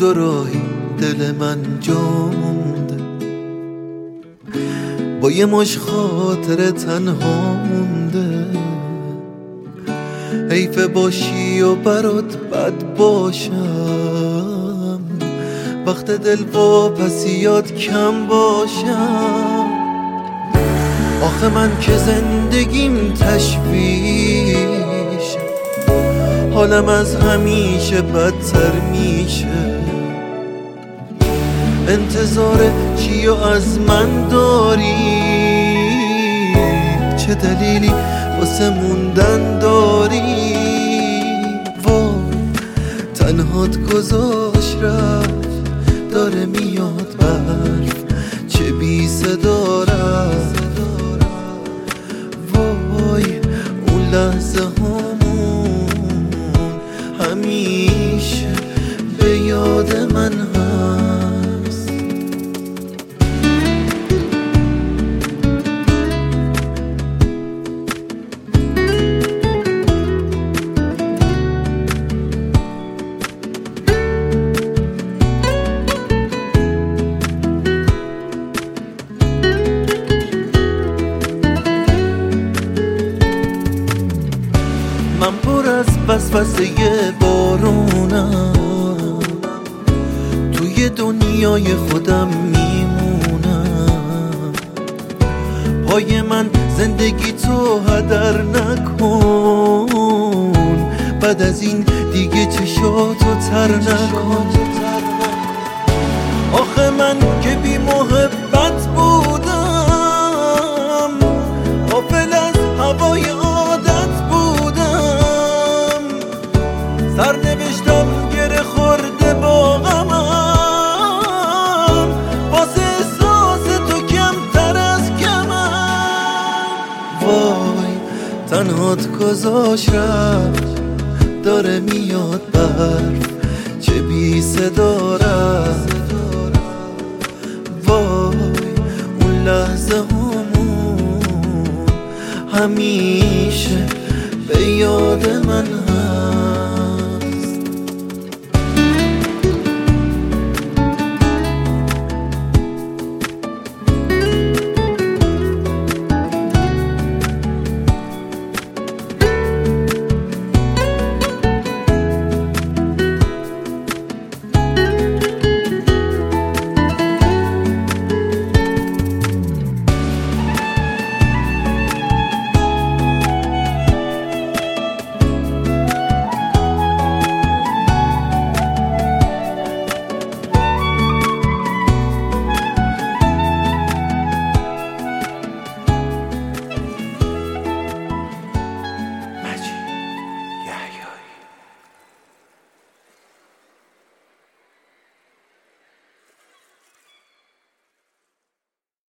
دو راهی دل من جا مونده، با یه مش خاطر تنها مونده. حیف باشی و برات بد باشم، وقت دل واپسیات کم باشم. آخه من که زندگیم تشویش، حالم از همیشه بدتر میشه. انتظار چی و از من داری؟ چه دلیلی واسه موندن داری؟ وای تنهات گذاشت رفت، داره میاد برف چه بی صدا رفت. وای اون لحظه همون همیشه به یاد من هست. من پر از وسوسه بارونم، توی دنیای خودم میمونم. پای من زندگی تو هدر نکن، بعد از این دیگه چشاتو تر نکن. آخه من که بی محبت بودم، غافل از هوای عادت بودم. سرنوشتم گره خورده با غمم، واسه احساس تو کمتر از کمم. وای تنهات گذاشت رفت، داره میاد برف چه بی صدا رفت. وای اون لحظه همون همیشه به یاد من هست.